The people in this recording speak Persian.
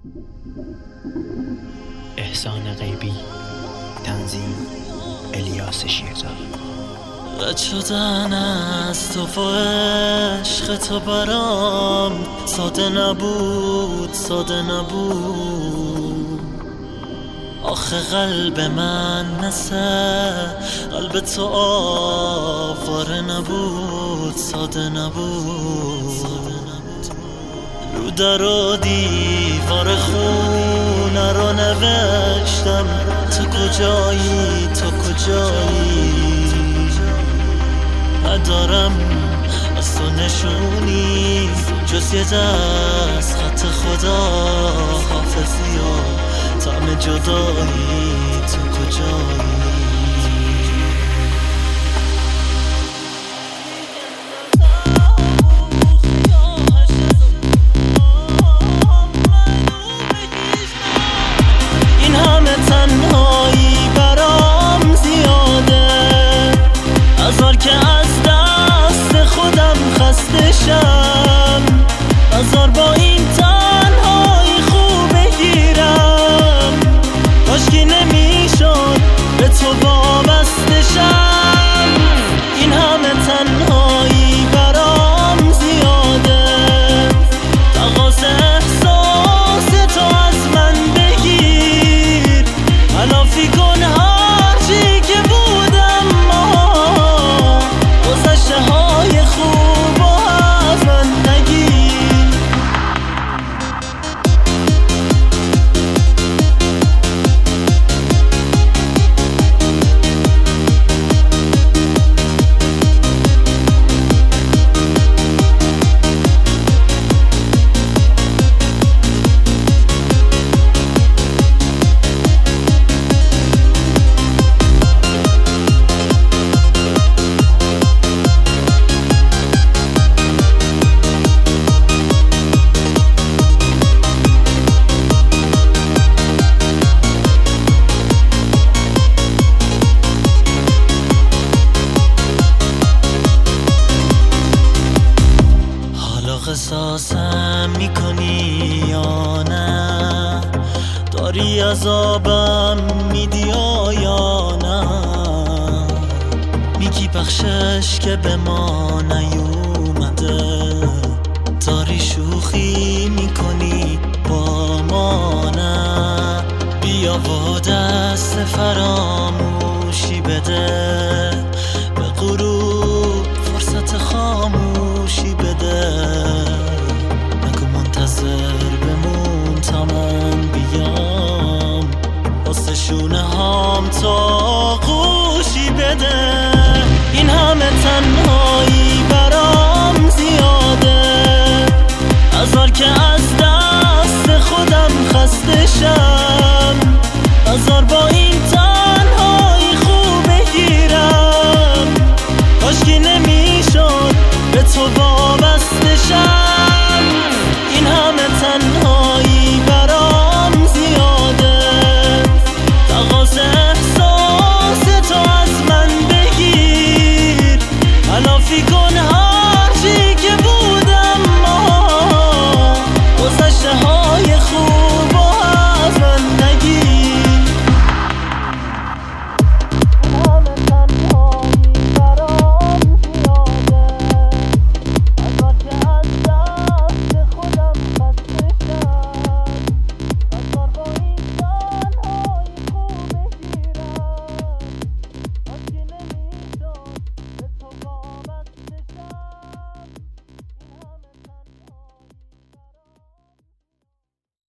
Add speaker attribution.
Speaker 1: احسان غیبی، تنظیم الیاس شیرزاد.
Speaker 2: رد شدن از تو و عشق تو برام ساده نبود، ساده نبود. آخه قلب من مثل قلب تو آواره نبود، ساده نبود. رو در و دیوار خونه رو نوشتم تو کجایی، تو کجایی. ندارم از تو نشونی جز یه دست خط خدا، حافظی و طعم جدایی، تو کجایی. این همه تنهایی برام زیاده، هزار که از دست خودم خسته شم، هزار با این تنهایی خوب بگیرم. کاشکی نمیشد به تو وابسته شم. این همه تنهایی برام زیاده، تقاص احساس تو از من بگیر. تلافی کن هر چی که بودم، گذشته های خوب و از من نگیر. قصاصم میکنی یا نه؟ داری عذابم میدی یا نه؟ میگی بخشش که به ما نیومده، داری شوخی میکنی با ما نه؟ بیا و دست فراموشی بده، به غروب فرصت خاموشی بده. نگو منتظر بمون تا من بیام، واسه شونه هام تا غوشی بده. این همه تنها